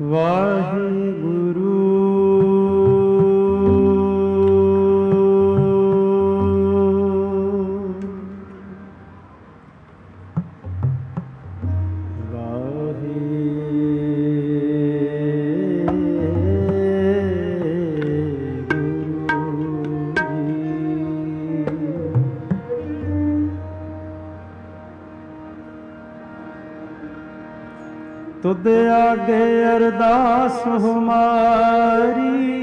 वाहिगुरु तुद आगे अरदास हमारी,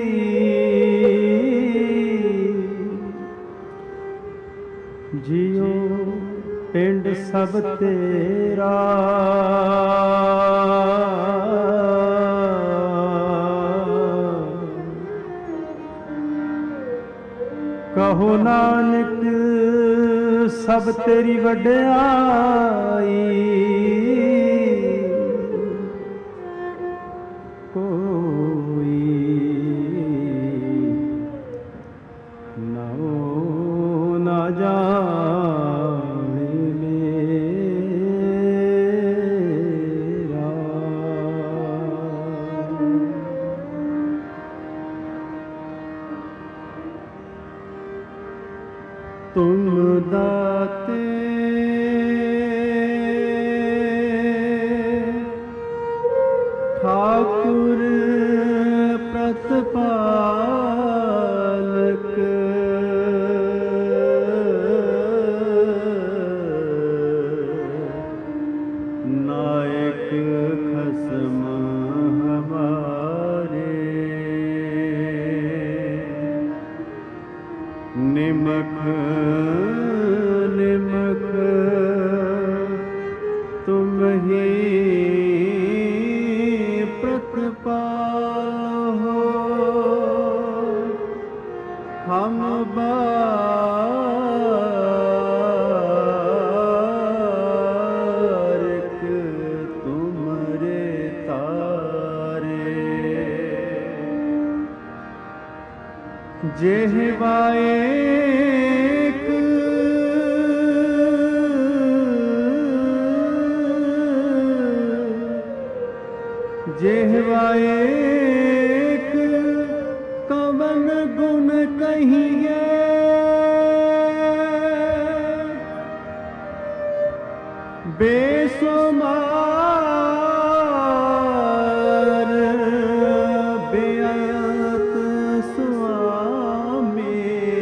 जियो पिंड सब तेरा। कहो नानक सब तेरी वड्याई, तुम दाते ठाकुर प्रतिपालक, नायक खसम हमारे, निमक निमक तुम ही प्रतिपाल हो। हम बारिक तुम्हारे तारे, जेहवाए जेहवाएक कवन गुण कहिए, बेसुमार बेअंत स्वामी,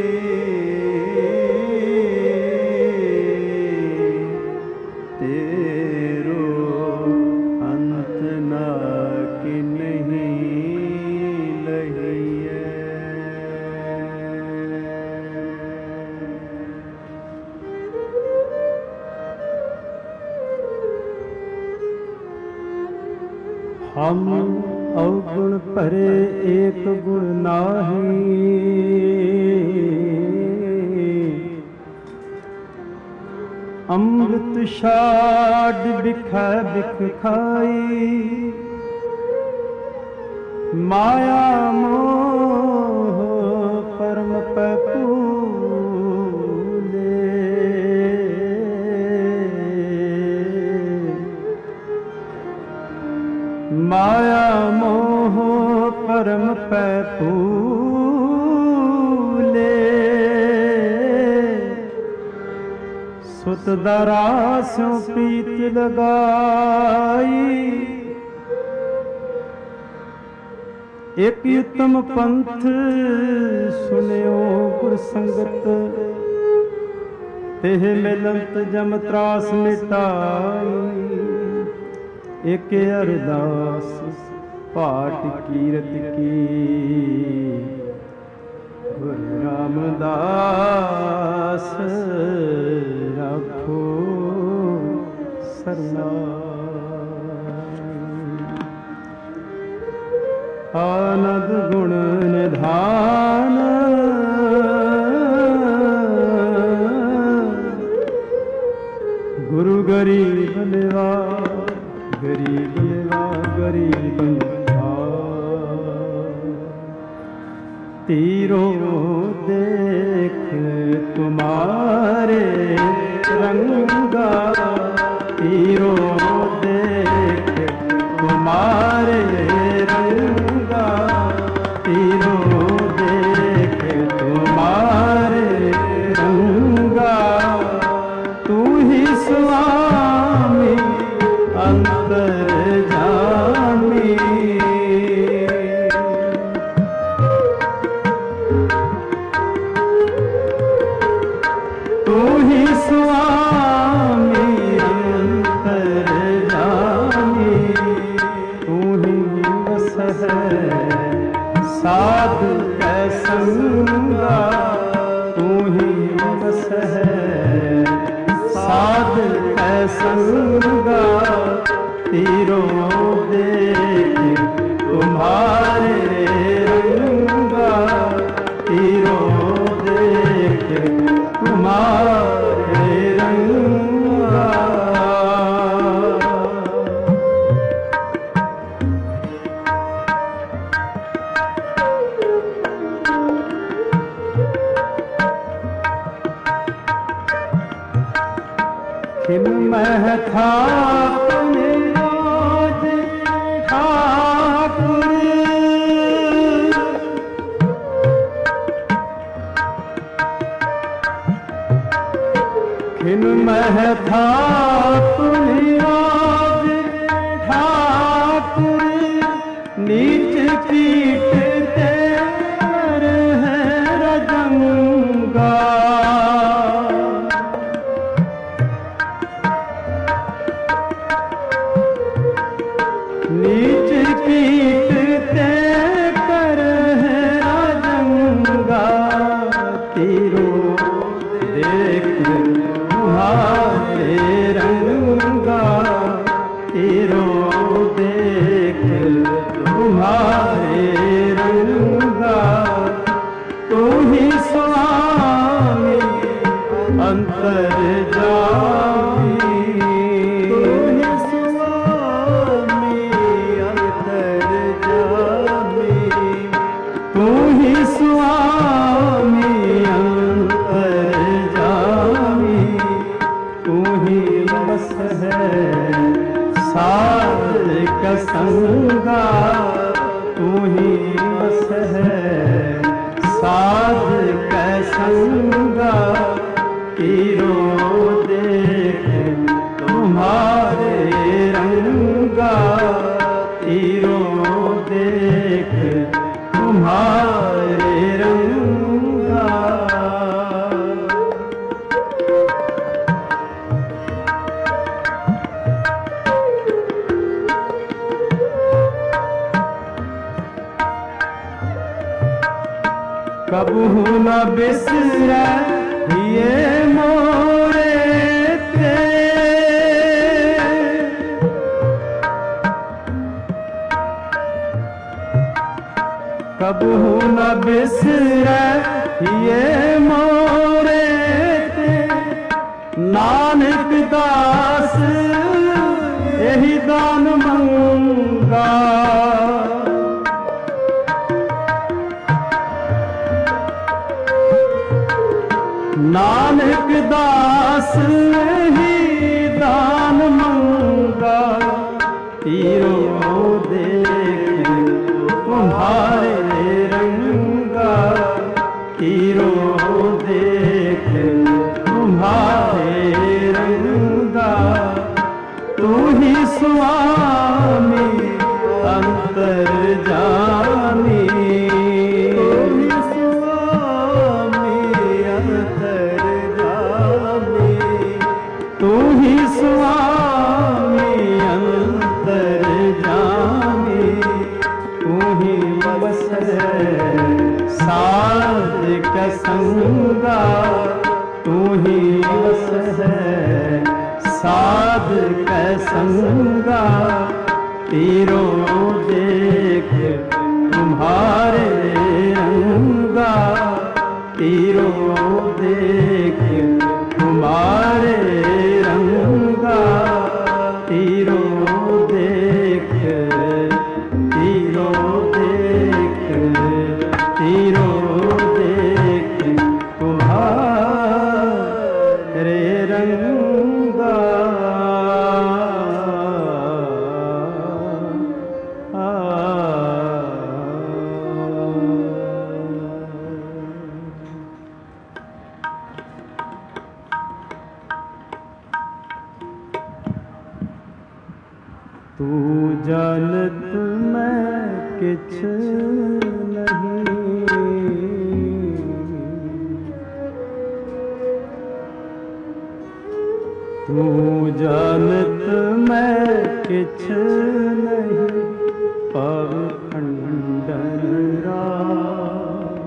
तेरो अंत ना कि नहीं लहिए। हम अवगुण भरे एक गुण नाही, अमृत छाड़ बिखै बिख खाई, माया मोह परम पपूले, माया मोह परम पपूले, सुत दरास्यों प्रीत लगाई, एक उत्तम पंथ सुनियो गुर संगत, तेह मिलंत जम त्रास मिटाई, एक अरदास पाठ कीरत की, गुरु रामदास रखो सरना। आनंद गुण निधान गुरु गरीब लेवा, गरीब लेवा गरीब लेवा, तीरों देख तुम्हारे रंगा, तीरों देख तुम्हारे बस है साधु कै संगा तू ही बस है साधु कै संगा तीरों देख तुम्हारे रंगा तीरों देख तुम्हारे रंगा। खिन मह था खिन मह था तुनिराज ठाकुर नीच कीट तेर है रजंगा नीच कीट ते कर है रजंगा तीरों देख तुम्हारे रंगा तीरों देख तुम्हारे रंगा तू ही स्वामी अंतर्यामी तू ही स्वामी अंतर्यामी तू ही स्वामी अंतर्यामी तू ही बस है साध का संगा तू ही बस है साध का संगा तीरों देख तुम्हारे रंगा तीरों देख तुम्हारे रंगा। कबहू न बिसरै ये मोरे ते कबहू न बिसरै ये मोरे ते नानक दास यही दान मंगा नानक दास ही दान मंगा तीरों देख तुम्हारे रंगा तीरों देख तुम्हारे रंगा तू ही स्वामी अंतर्यामी तू ही स्वामी अंतर्यामी तू ही बस है साध का संगा तू ही बस है साध का संगा तीरों देख तुम्हारे रंगा तीरों देख तुम्हारे रंगा तीरों देख तीरों देख तीरों देख तुम्हारे रंगा। तू जानत मैं किछ नहीं तू जानत मैं किछ नहीं पवित्र खंडन राम,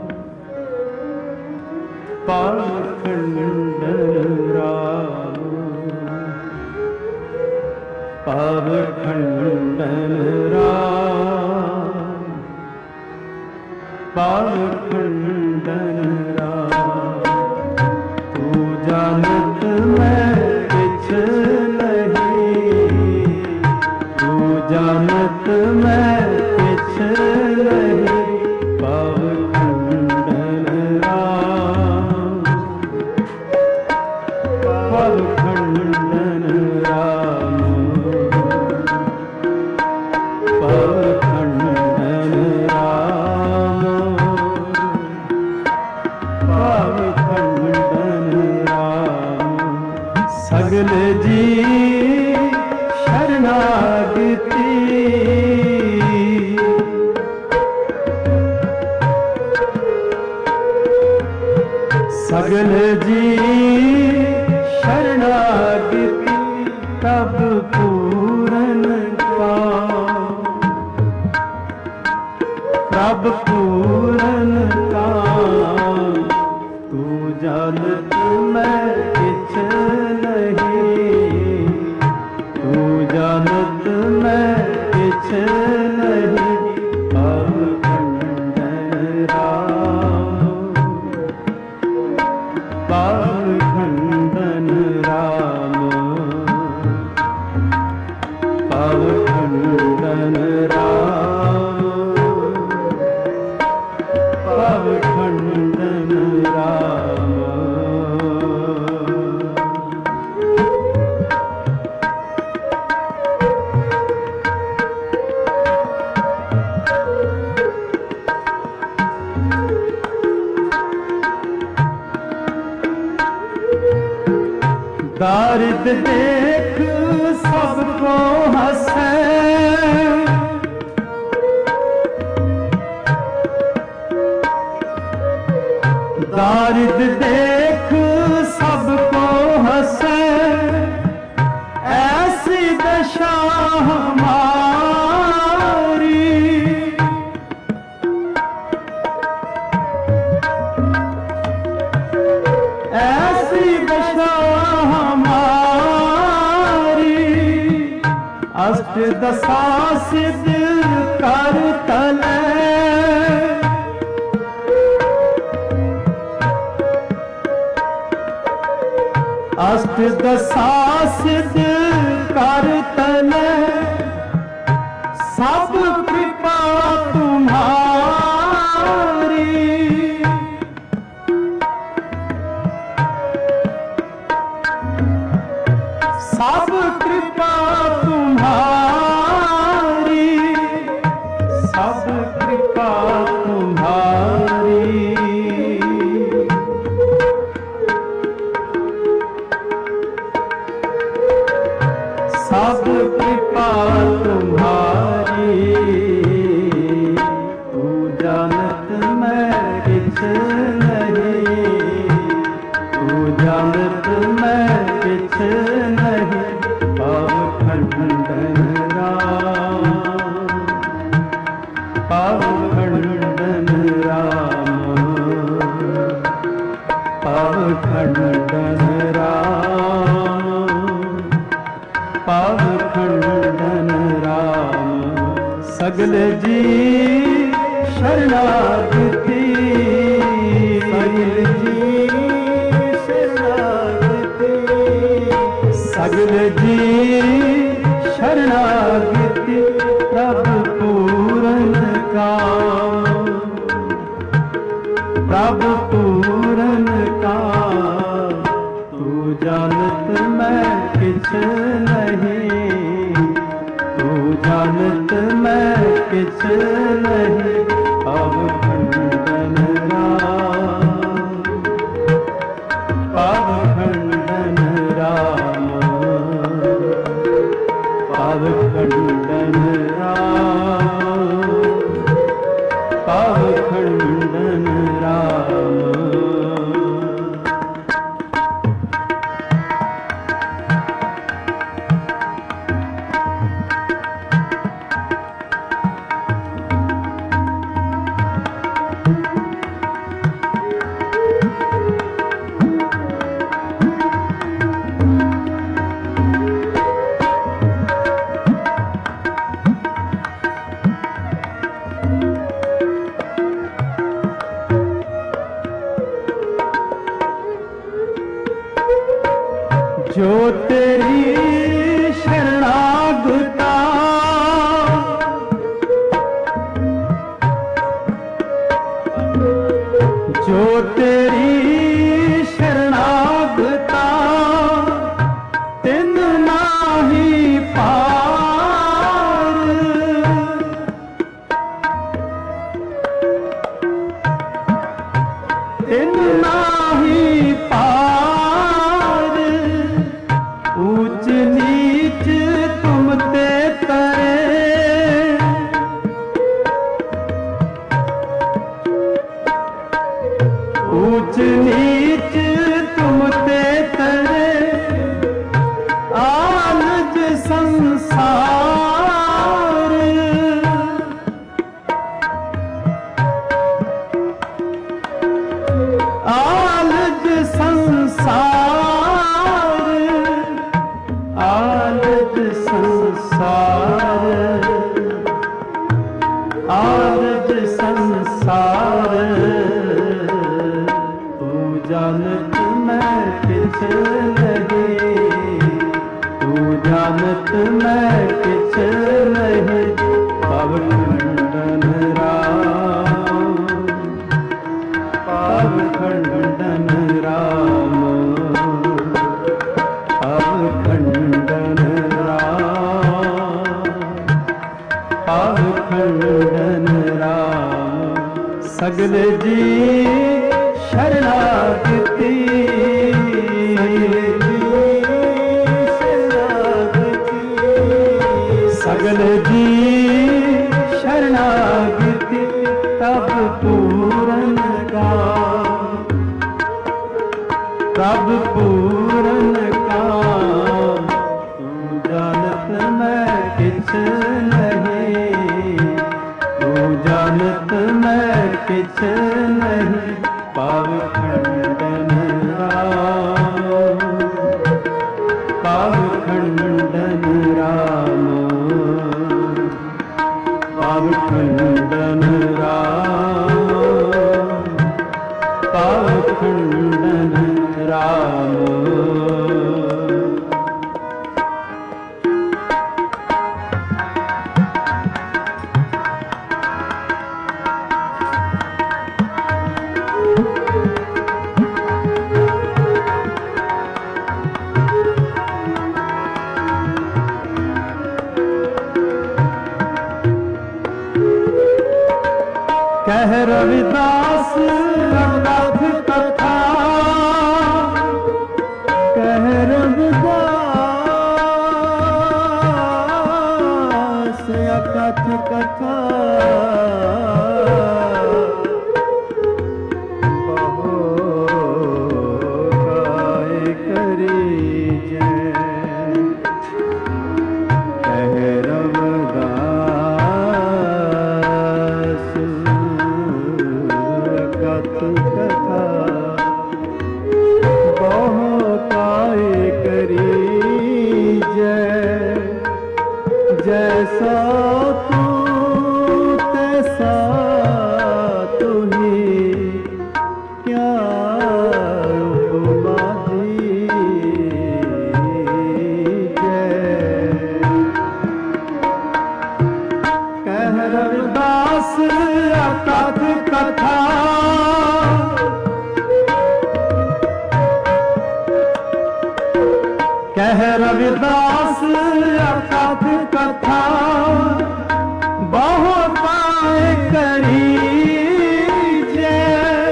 पाप खंडन राम, पाप खंडन राम, पाप खंडन राम। तू जानत मैं किछ नहीं, तू जानत मैं किछ नहीं, पाप खंडन राम, पाप खंडन राम, पाप खंडन राम, पाप खंडन राम। सगल जी शरणागति, सगल जी शरणागति, तब पूरन का प्रभ पूरन का। तू जानत मैं किछ नहीं, तू जानत मैं किछ नहीं, पाप खंडन राम, पाप खंडन राम, पाप खंडन राम, पाप खंडन राम। दारिद देख सबको हंसे, दारिद देख सबको हंसे, ऐसी दशा हमारी, ऐसी दशा हमारी। अष्ट दशा सिद्ध कर तले, अष्ट दशा सिद्ध कर तले, सब कृपा तुम्हारी, सब कृपा तुम्हारी, सब कृपा तुम्हारी। सब कृपा तुम्हारी। तू जानत मैं किछ नहीं, तू जानत मैं किछ नहीं, पाप खंडन राम, पाप खंडन राम, पाप खंडन राम, पाप खंडन राम। सगल जी शरणागति, सगल जी शरणागति, सगल जी शरणागति, प्रभु पूरन काम, प्रभु पूरन काम। तू जानत मैं किछ नहीं, तू जानत मैं किछ नहीं, पाप खंडन राम, पाप खंडन राम, पाप खंडन राम, पाप खंडन राम। जो तेरी शरणागता जो तेरी शरणागता तिन नाही पार तिन नाही पार ऊंच नीच तुम ते करे ऊंच नीच तुम ते करे आलज संसार आलज संसार आलज संसार आलज संसार तू जानत मैं किछ नहीं तू जानत मैं किछ नहीं पव खंडन राम पव खंडन राम पव खंडन राम पव खंडन राम सगल जी शरणागति सगल जी शरणागति तब पूरन का तब पूरन का तू जानत मैं किछ नहीं तू जानत मैं किछ नहीं पव खंडन राम पव खंडन राम पव खंडन राम पव खंडन राम कह रविदास रघुनाथ कथा कह रविदास अकथ कथा बहु गाय करी जय कह रविदास कथा बहु काय करी जय जैसा तू तैसा तू ही क्या उपमा दी जय कह रविदास अकथ कथा कह रविदास अकथ कथा बहुत करी जय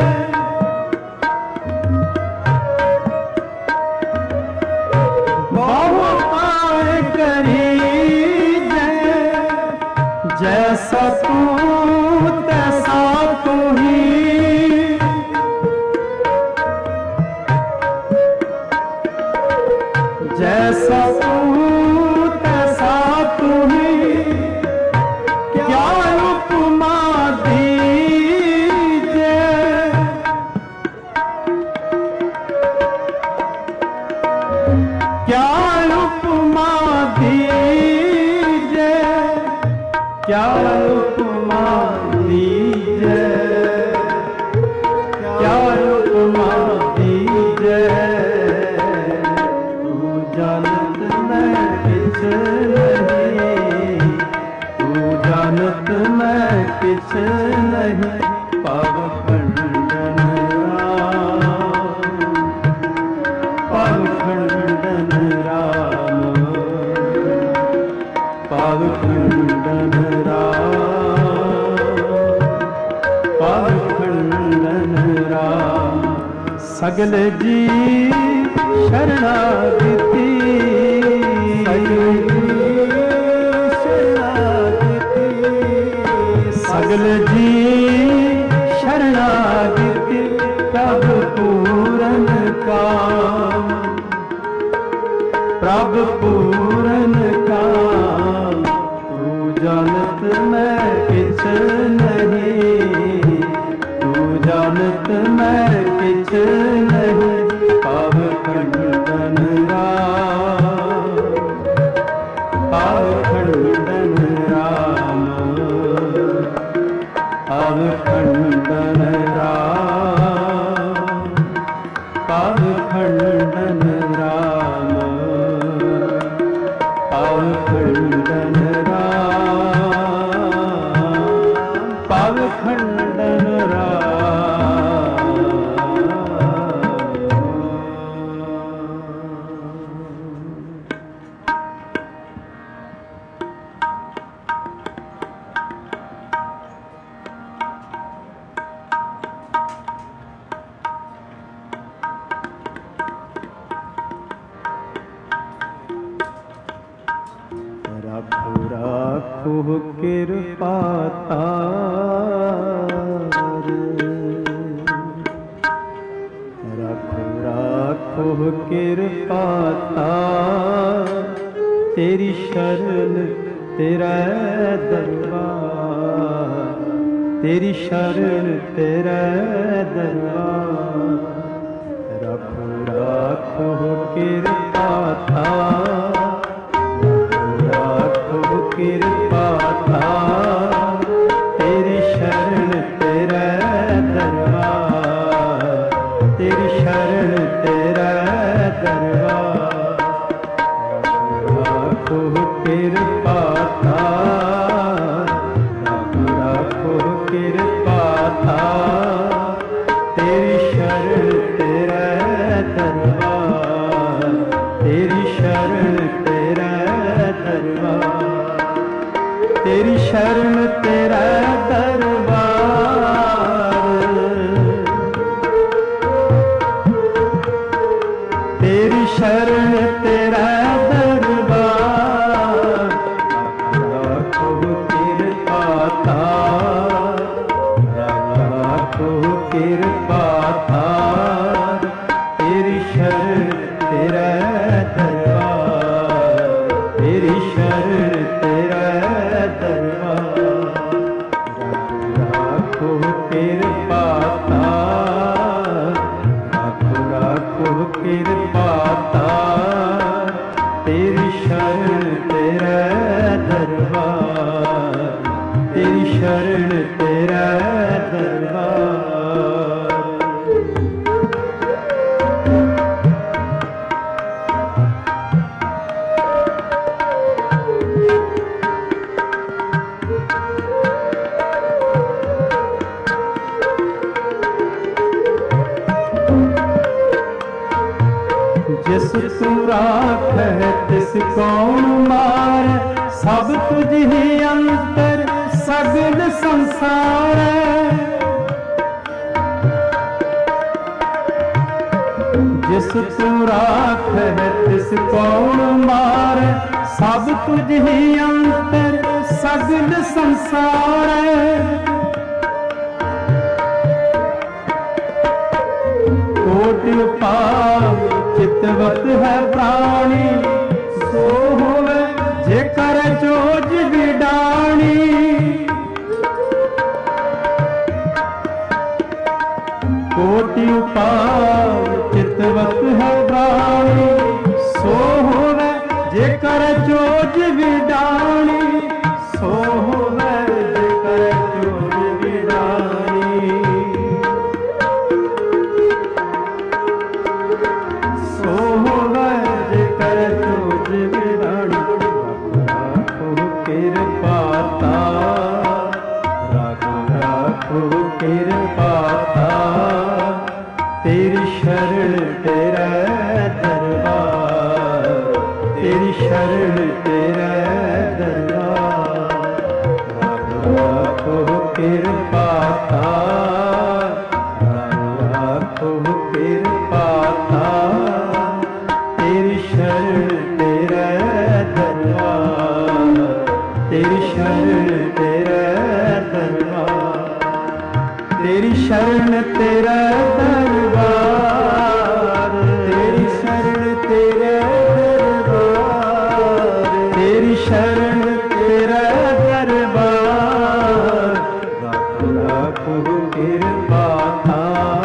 बहुत करी जय जैसा तू तैसा तू ही जैसा तू नहीं पाव खंडन राम, पाव खंडन राम, पाव खंडन राम। सगल जी शरणागति, सगल जी शरणागति प्रभु पूरन काम, प्रभु पूरन काम। तू जानत मैं किछ नहीं, तू जानत मैं किछ नहीं पाव खंडन राम, पाव खंडन राम, पाव खंडन राम, पाव खंडन राम, पाव खंडन राम, पाव खंडन राम। राखो राखो कृपा तार, राखो राखो कृपा तार। तेरी शरण तेरा दरबार, तेरी शरण तेरा दरबार। राखो राखो कृपा तार, कृपा तार। तेरी शरण तेरा दरबार, तेरी शरण तेरा दरबार। राखो कृपा तार, राखो कृपा तार। तेरी शरण तेरा दरबार, तेरी शरण तेरा दरबार। तेरी शरण तेरा दरबार, तेरी शरण तेरा दरबार। राखो कृपा तार, राखो कृपा तार। तेरी शरण तेरा दरबार, तेरी शरण तेरा दरबार। राखो कृपा तार, राखो कृपा तार। तेरी शरण तेरा दरबार, तेरी शरण तेरा दरबार। जिस तू राखै तिस कौन मार, सब तुझ ही अंतर सगल संसार। जिस तू राखै तिस कौन मार, सब तुझ ही अंतर सगल संसार। कोटि उपाय चितवत है प्राणी, सो होवे जेकर जोज विडाणी। कोटि उपाय चितवत है प्राणी, सो होवे जेकर जोज विडाणी। सो होवे जेकर जोज विडाणी। सो होवे जेकर जोज विडाणी। राखो कृपा तार, राखो राखो कृपाता, तेरी शरण तेरा दरबार, तेरी शरण तेरा दरबार। राखो कृपाता, राखो कृपाता, तेरी शरण तेरा दरबार, तेरी शरण तेरा दरबार, तेरी शरण तेरा दरबार, तेरी शरण तेरा दरबार, तेरी शरण तेरा दरबार। राखो राखो कृपाता,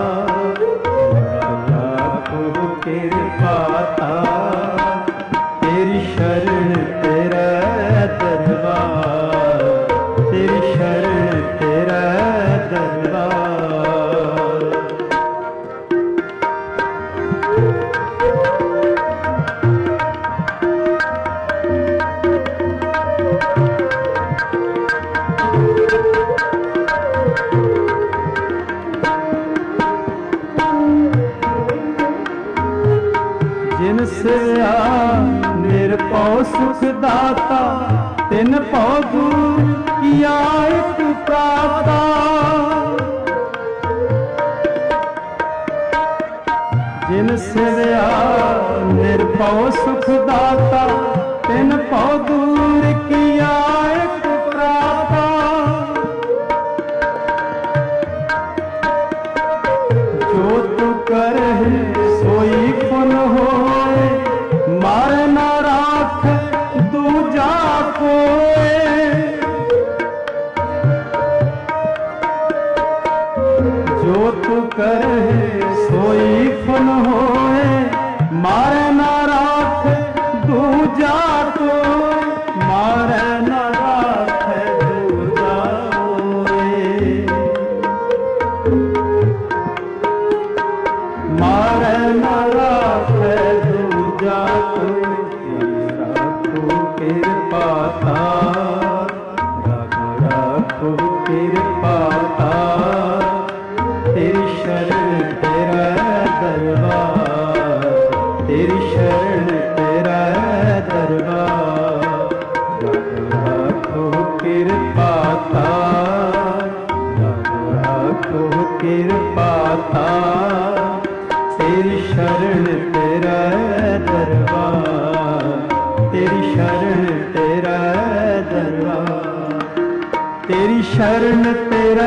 राखो कृपाता, तेरी शरण तेरा दरबार, तेरी शरण तेरा दरबार। जिनसे निरपौ सुखदाता, तिन पौ दूर किया एक प्राता। जिनसे निरपौ सुखदाता, तिन पौ दूर किया एक प्राता। जो तू करहि सोई फल होए, मार न राख दूजा कोय। जो तू करहि सोई फल होए, मार न राख दूजा कोय, मार न राख दूजा कोय। मारे न राखे दूजा कोई। राखो कृपाता, राखो राखो कृपाता, तेरी शरण तेरा दरबार, तेरी शरण तेरा दरबार। राखो राखो कृपाता, राखो राखो कृपाता, तेरी शरण तेरा दरबार, तेरी शरण तेरा दरबार, तेरी शरण तेरा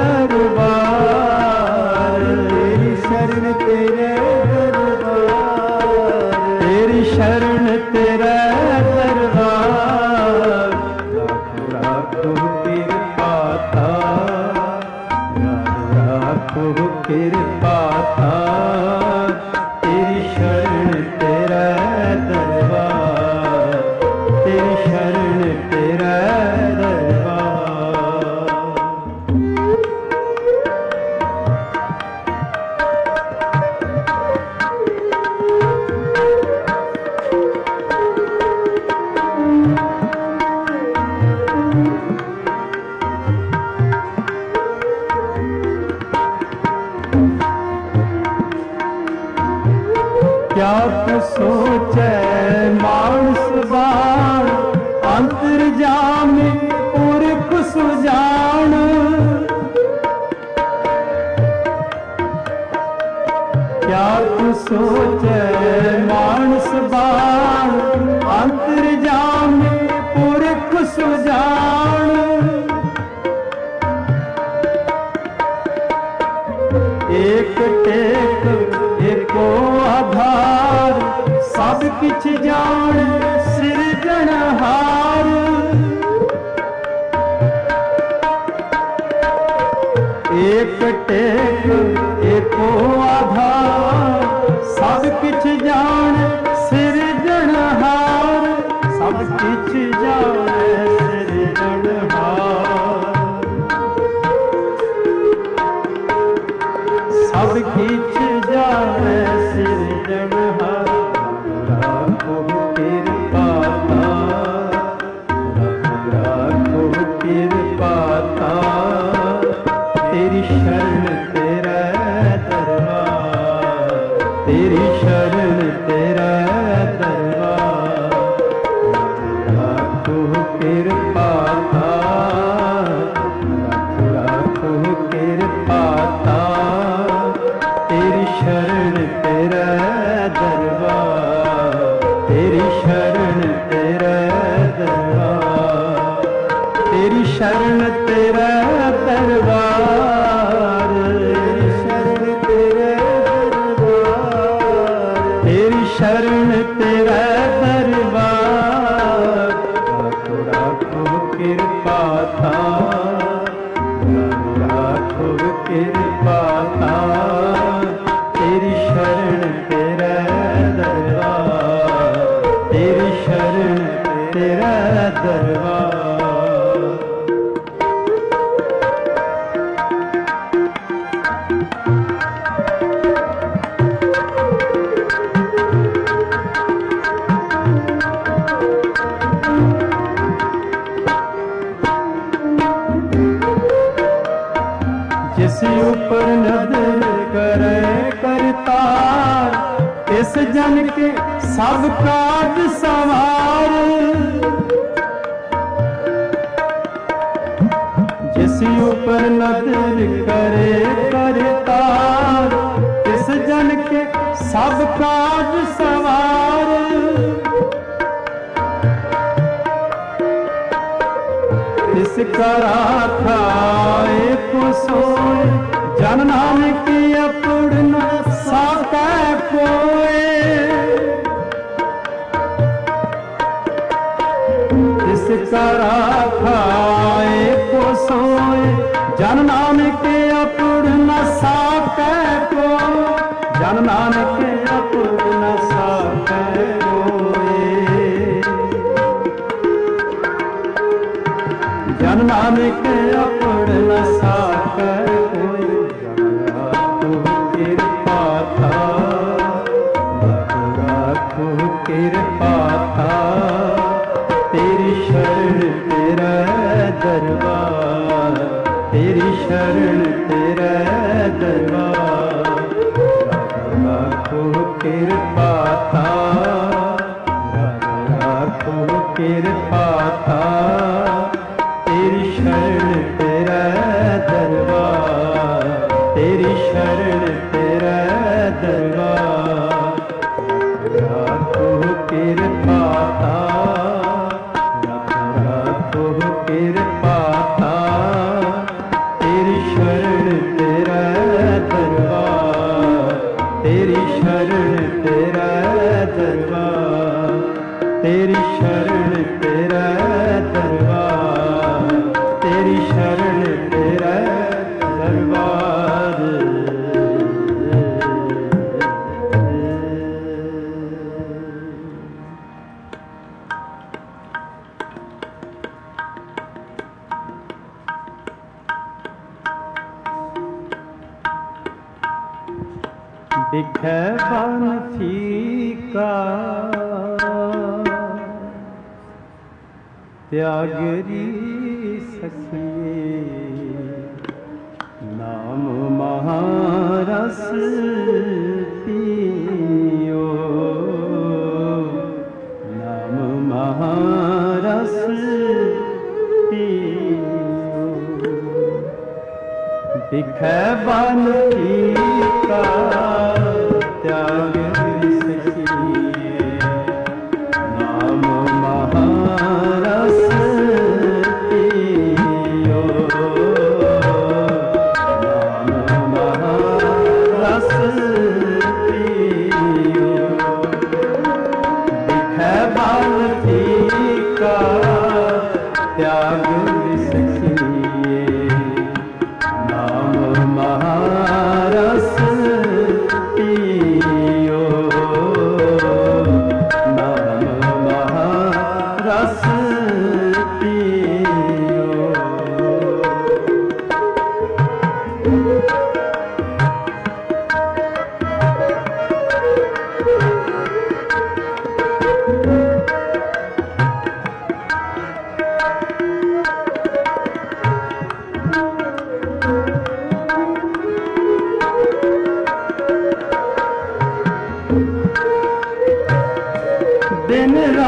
दरबार, तेरी शरण तेरा दरबार, तेरी शरण तेरा दरबार। राखो राखो कृपाता, राखो कृपाता, तेरी शरण तेरा दरबार, तेरी शरण तेरा दरबार। क्या तू सोचे मानस बाण, अंतर्जामी पुरख सुजान। क्या तू सोचे मानस बाण, अंतर्जामी पुरख सुजान। एक टेक एको आधार, सब किछ जान सिरजनहार। एक टेक एको आधार, सब किछ जान सिरजनहार, सब किछ जान सिरजनहार। सब किछ जाने सिरजनहार। राखो कृपाता, राखो कृपाता, तेरी शरण तेरा दरबार, तेरी शरण तेरा दरबार। राखो कृपा राखो कृपा तेरी शरण तेरा दरबार, तेरी शरण तेरा दरबार, तेरी शरण तेरा दरबार, तेरी शरण तेरा दरबार। राखो राखो कृपा राखो कृपा तेरी शरण तेरा दरबार, तेरी शरण तेरा दरबार। जिस ऊपर नजर करे करतार, इस जन के सब काज सवार। जिस ऊपर नजर करे करतार, इस जन के सब काज सवार। इसका राखा एक सोए, जन नानक अपूर्ण साकै कोय। इसका राखा एक सोए, जन नानक अपूर्ण साकै कोय। जन नानक अपूर्ण साकै कोय। जन नानक अपूर्ण साकै कोय। राखो कृपा राखो कृपा तेरी शरण तेरा दरबार, तेरी शरण तेरा दरबार। राखो कृपा राखो कृपा तेरी शरण तेरा दरबार, तेरी शरण तेरा दरबार। राखो कृपा राखो कृपा तेरी शरण तेरा दरबार, तेरी शरण तेरा दरबार, तेरी शरण तेरा दरबार, तेरी शरण तेरा दरबार। दिखे बन फीका त्यागरी सखिए, नाम महारस पियो, नाम महारस पियो। दिखे बन फीका त्यागरी सखिए, नाम महारस पियो, नाम महारस पियो। दिखे बन फीका त्यागरी सखिए, नाम महारस पियो।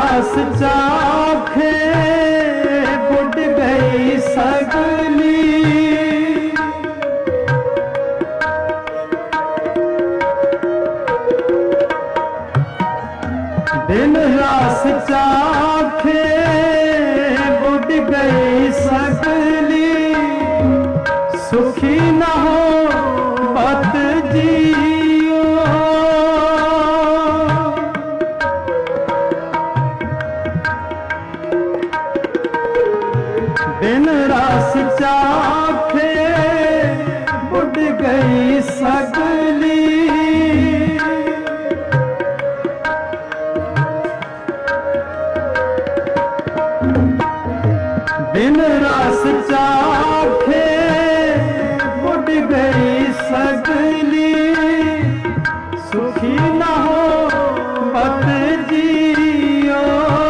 रास चाखे बुड गई सगली, बिन रास चाखे बुड गई सगली, सुखी न हो बत जियो। बिन रास चाखे बुड गई सगली, बिन रास चाखे बुड गई सगली, सुखी न हो बत जियो।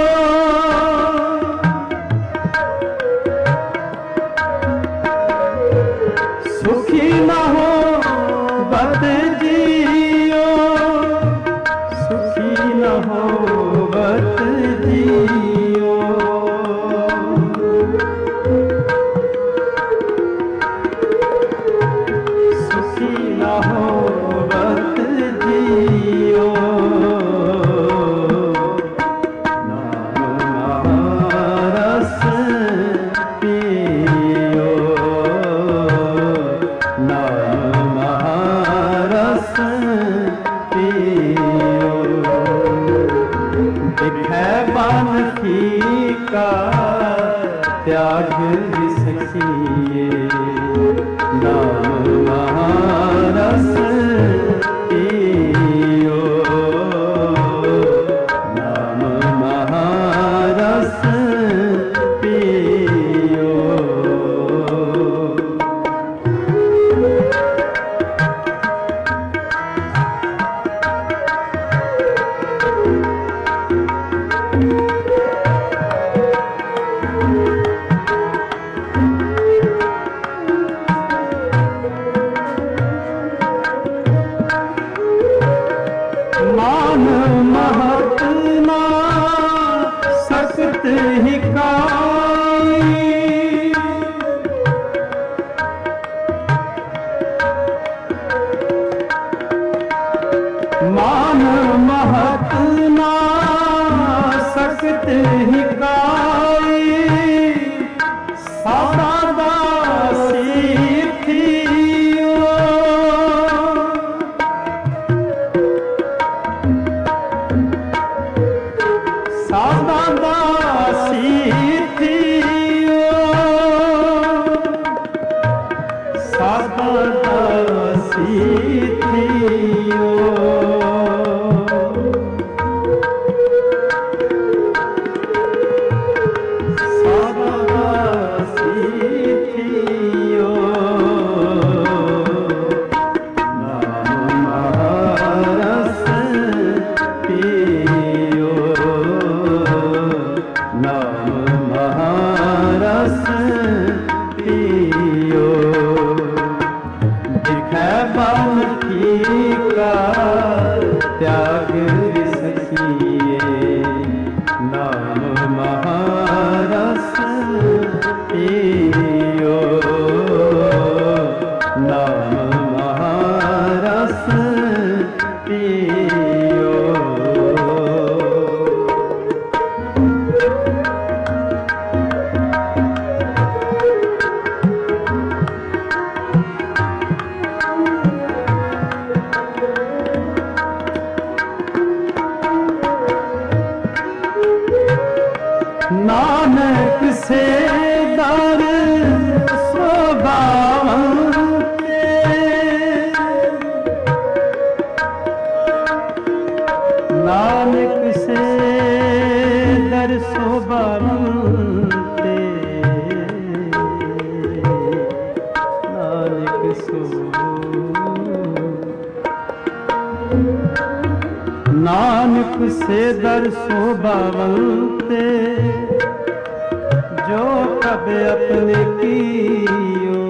सुखी न हो बत जियो, सुखी न हो बत जियो। सुखी न हो बत जियो। नाम रस पियो, नाम रस पियो। दिखै बन फीका त्याग सखिए, नाम रस पियो, नाम रस पियो। मान महत ना सकत ही काई, मान महत ना सकत ही काई, सादा दासी थियो। सादा दासी थियो, सादा दासी थियो। सादा दासी थियो, नाम रस पियो, नाम रस पियो। दिखै बन फीका त्याग सखिए, नाम रस पियो, नाम रस पियो। नानक से दर सोबावते, नानक से दर सोबावते, नानक सो नानक से दर सोबावते, जो कब अपने कियो,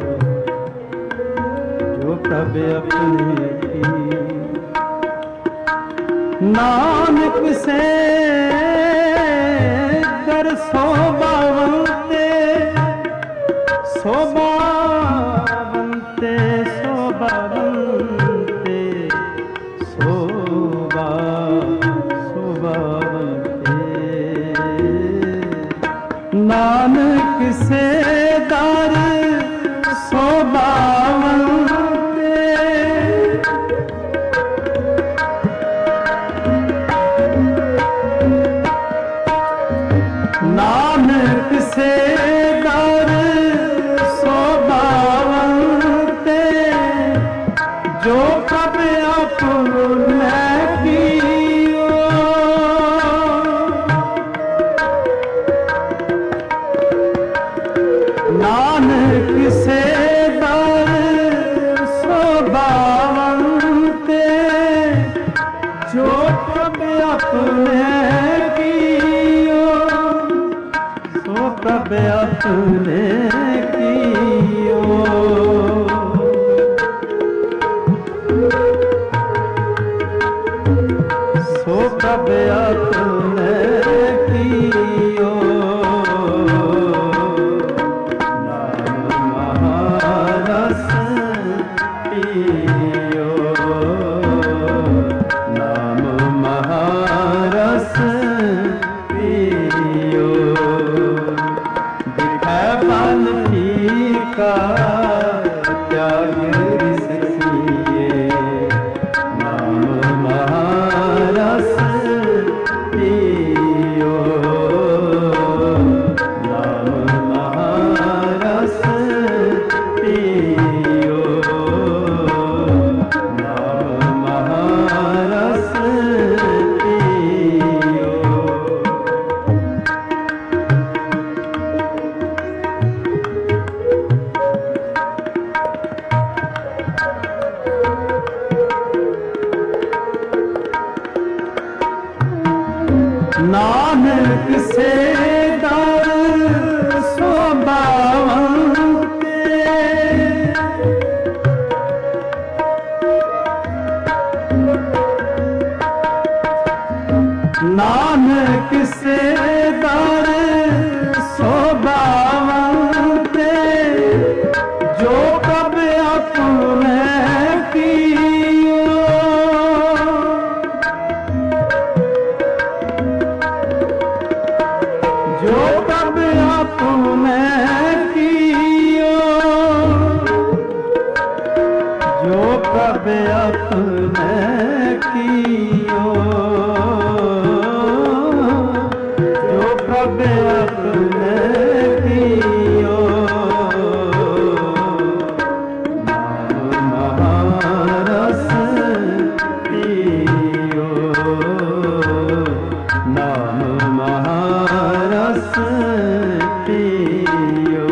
जो कब अपने की। शोभावन्ते शोभावन्ते शोभावन्ते नानक से दर शोभावन्ते नानक से दर शोभावन्ते जो कब अपने कियो नानक से दर शोभावन्ते जो कब अपने कब अपने कियो सो कब अपने कियो नाम महारस पियो नाम महारस पियो बन का त्याग सखिए नाम महारस पियो नाम महारस पियो नाम महारस पियो नानक से दर शोभावन्ते नानक से दर शोभावन्ते जो कब अपने कियो जो कब अपने कियो जो कब अपने कियो जो कब अपने कियो नाम महारस पियो नाम महारस पियो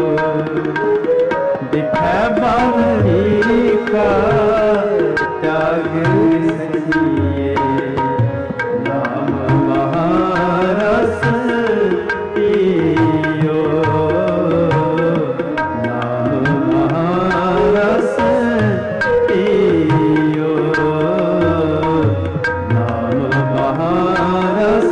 दिखै बंदी का त्याग सखिए नाम महारस पियो नाम महारस पियो नाम महारस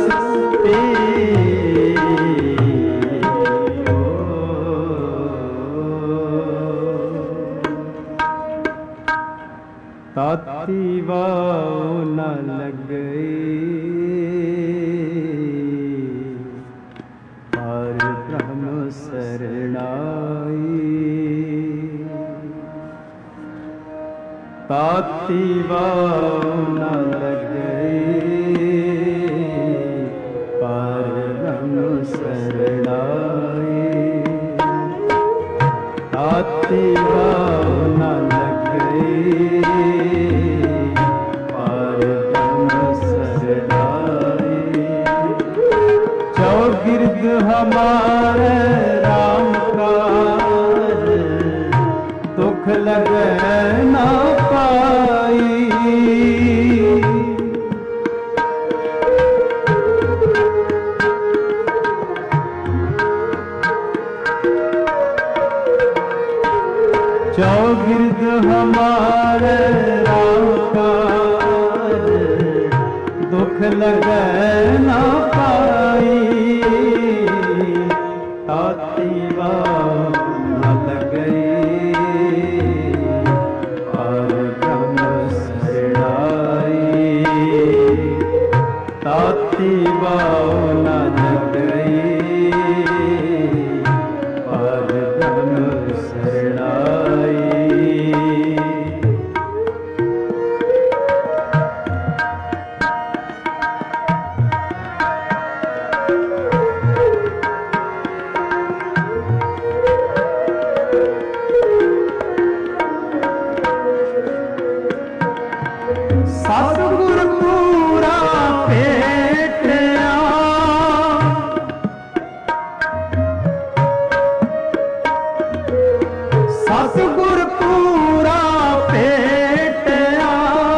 ताती वाव न लग गई पर ब्रह्म शरणाई ताती वाव न लग गई पर ब्रह्म शरणाई ताती वाव न लग गई चौगिर्द हमारे राम का दुख लगे न पाई चौगिर्द हमारे राम का दुख लगे न पाई ताती वाव न लग सतगुर पूरा भेटिया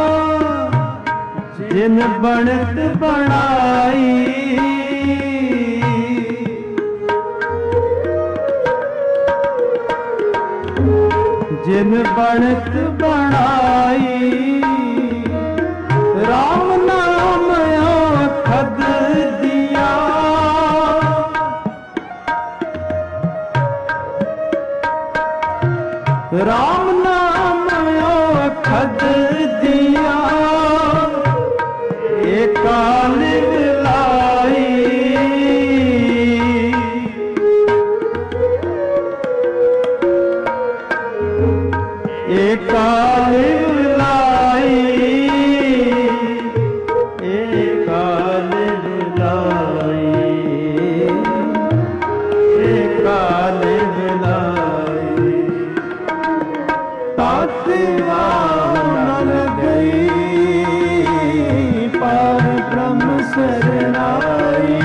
जिन बनत बनाई जिन बनत बनाई राम नाम खद दिया राम नाम खद दिया एकाल लाई एकाल लाई एकाल लाई एकाल लाई तातिया नल गई पार ब्रह्म शरणाई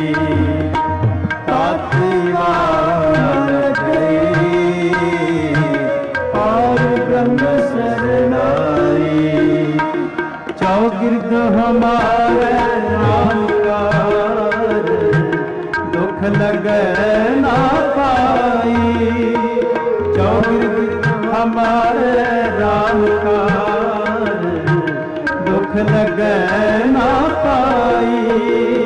तातिया नल गई पार ब्रह्म शरणाई चौगिर्द हमारे राम कार दुख लगे ना पाई चौगिर्द हमारे राम कार दुख लगे ना पाई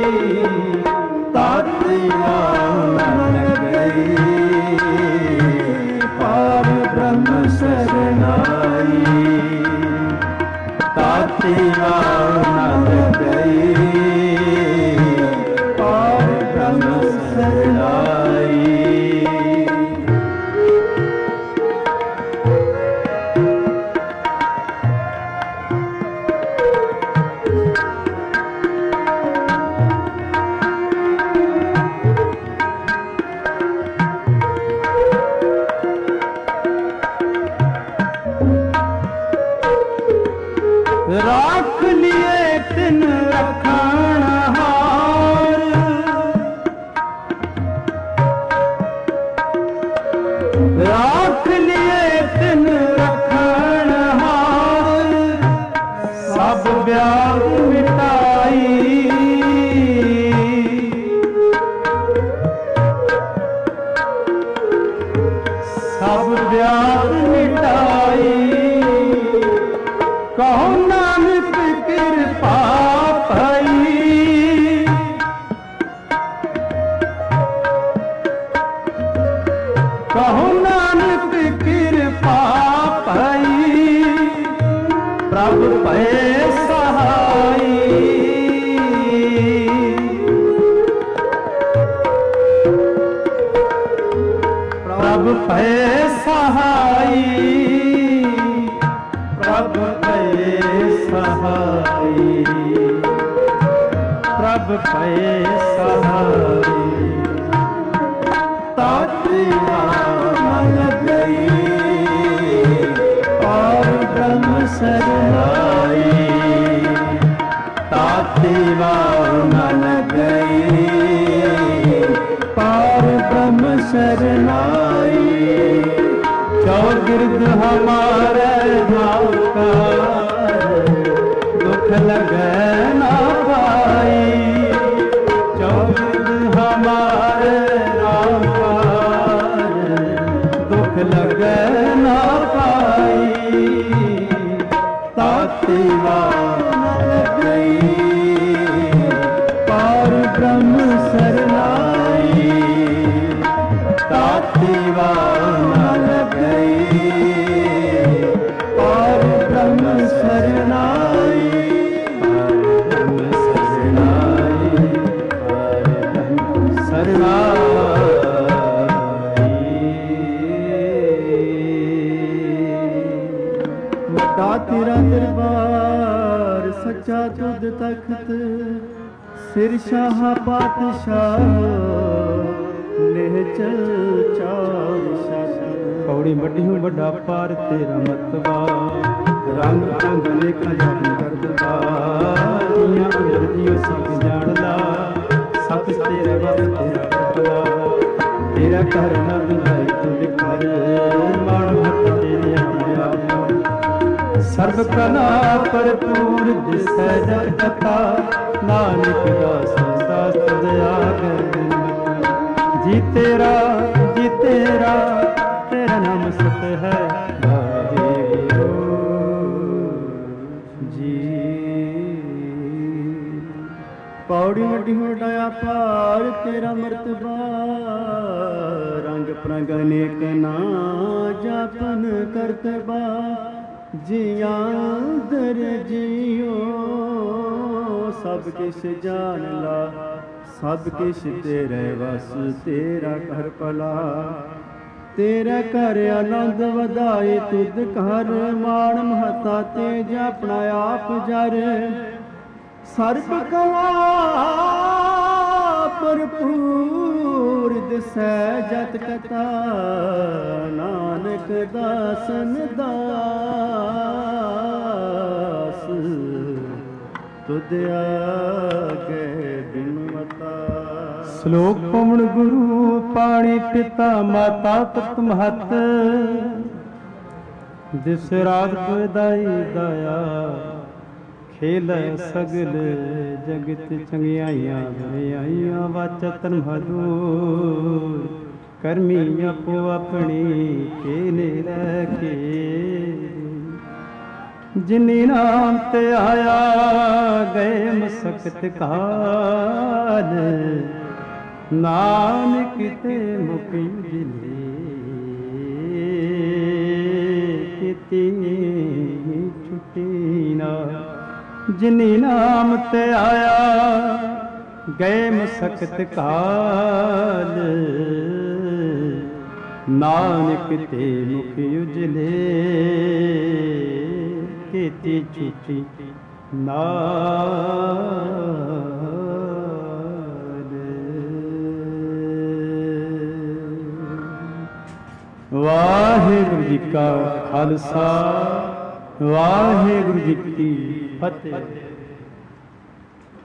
तातिया नल गई पार ब्रह्म शरणाई तातिया नल गई पार ब्रह्म शरणाई राख लिए तिन रखण हार राख लिए तिन रखण हार सब व्याग मिटाई सब व्याग मिटाई कहो नानक कृपा भई कहो नानक कृपा भई प्रभु भय सहाई प्रभु भय सहाई प्रभु भय सहाई प्रभु भय सहाई तातिया नल गई पार ब्रह्म शरणाई तातिया नल गई पार ब्रह्म शरणाई चौगिर्द हमारे नाकार दुख लगे ना पाई चौगिर्द हमारे नाकार दुख लगे ना पाई तातिया नल गई पार ब्रह्म शरणाई तातिया नल गई पार ब्रह्म शरणाई ब्रह्म शरणाई ब्रह्म शरणाई बड़ा तेरा दरबार सच्चा तुद तख्त सिर शाह पातशाह निहचल चार पौड़ी बड़ी हूँ बड़ा पार तेरा मतवा रंग रंग लेखा जान कर दवा सब जान ला सत तेरा बस तेरा तेरा कर नंद तू लिखर माण ਸਭ ਕਲਾ ਭਰਪੂਰ ਦਿਸੈ ਜਗ ਕਥਾ ਨਾਨਕ ਦਾਸ ਦਾਸ ਦਇਆ ਜੀ ਤੇਰਾ ਤੇਰਾ ਨਾਮ ਸਤ ਹੈ ਵਾਹਿਗੁਰੂ ਜੀ। ਪੌੜੀ ਵੱਡੀ ਹੋਡਾਇਆ ਪਾਰ ਤੇਰਾ ਮਰਤਬਾ ਰੰਗ ਪ੍ਰੰਗ ਅਨੇਕ ਨਾ ਜਾਪਨ ਕਰਤਬਾ ਜੀਆਂ ਦਰ ਜੀਓ ਸਭ ਕਿਛ ਜਾਣ ਲਾ ਸਭ ਕਿਛ ਤੇਰੇ ਵਸ ਤੇਰਾ ਘਰ ਭਲਾ ਤੇਰਾ ਘਰ ਆਨੰਦ ਵਧਾਏ ਤੁਧ ਘਰ ਮਾਣ ਮਹਤਾ ਤੇਜ ਆਪਣਾ ਆਪ ਜਰ ਸਰਬ ਕਲਾ ਭਰਪੂਰ ਦਿਸੈ ਜਤ ਕਥਾ ਨਾਨਕ ਦਾਸਨ ਦਾਸ ਤੁਧ ਆਗੇ ਬਿਨਵਤਾ। ਸ਼ਲੋਕ ਪਵਨ ਗੁਰੂ ਪਾਣੀ ਪਿਤਾ ਮਾਤਾ ਤਤ ਮਹਤ ਦਿਸ ਰਾਤ ਦਾਈ ਦਇਆ ਖੇਲੈ ਸਗਲ ਜਗਤ ਚੰਗਿਆਈਆਂ ਵਰਿਆਈਆਂ ਵਾਚਾ ਤਨ ਹਦੂਰ ਕਰਮੀ ਆਪੋ ਆਪਣੀ ਕੇਨੇ ਰਖੇ ਜਿਨੀ ਨਾਮ ਤੇ ਆਇਆ ਗਏ ਮਸਕਤ ਕਾਲ ਨਾਨਕ ਤੇ ਮੁਕੀ ਜਿਲੇ ਕਿਤੇ ਛੁੱਟੀ ਨਾ ਜਿਨੀ ਨਾਮ ਤੇ ਆਇਆ ਗਏ ਮਸਕਤ ਕਾਲ ਨਾਨਕ ਤੇ ਮੁਖ ਉਜਲੇ ਕੀਤੀ ਛੁੱਟੀ ਨਾਲ। ਵਾਹਿਗੁਰੂ ਜੀ ਕਾ ਖਾਲਸਾ ਵਾਹਿਗੁਰੂ ਜੀ ਕੀ ਫਤਿਹ।